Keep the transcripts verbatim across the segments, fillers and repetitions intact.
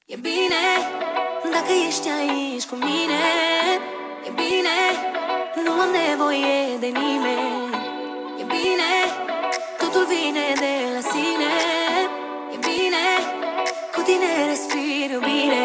E bine dacă ești aici cu mine. E bine, nu am nevoie de nimeni. E bine, totul vine de la sine. E bine, cu tine respir iubire.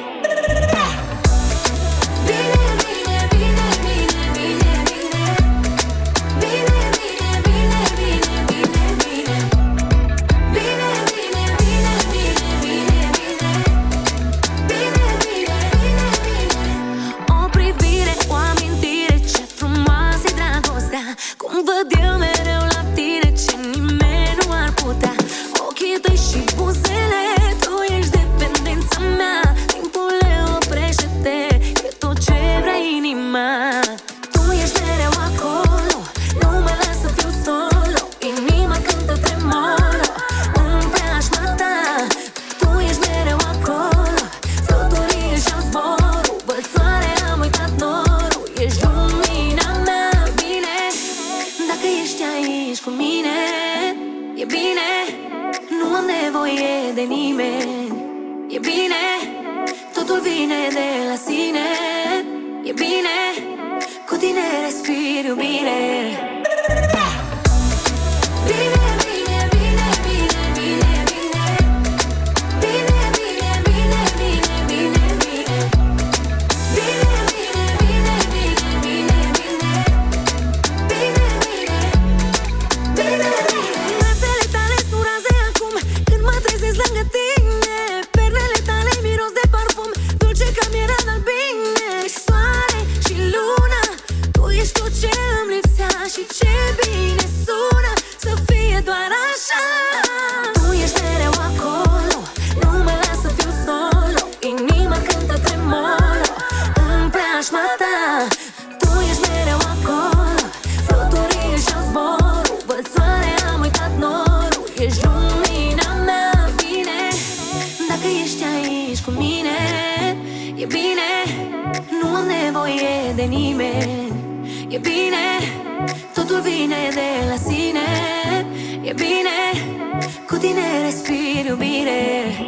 Cum văd eu mereu la tine ce nimeni nu ar putea. Ochii tăi și buzele, tu ești dependența mea. Timpul le oprește-te, e tot ce vrea inima. Tu ești mereu acolo, nu mă las să fiu solo. Inima cântă tremolo în preajma ta. Tu ești mereu acolo, fluturii își-au zborul. Văd soare, am uitat norul, ești lumina mea. Dacă ești aici cu mine, e bine, nu am nevoie de nimeni. E bine, totul vine de la sine. E bine, cu tine respir iubire. Și ce bine sună să fie doar așa. Tu ești mereu acolo, nu mă las să fiu solo. Inima cântă tremolo în preajma ta. Tu ești mereu acolo, fluturii își-au zborul. Văd soare, am uitat norul, ești lumina mea. Bine, dacă ești aici cu mine, e bine, nu am nevoie de nimeni. E bine, totul vine de la sine. E bine, cu tine respir iubire.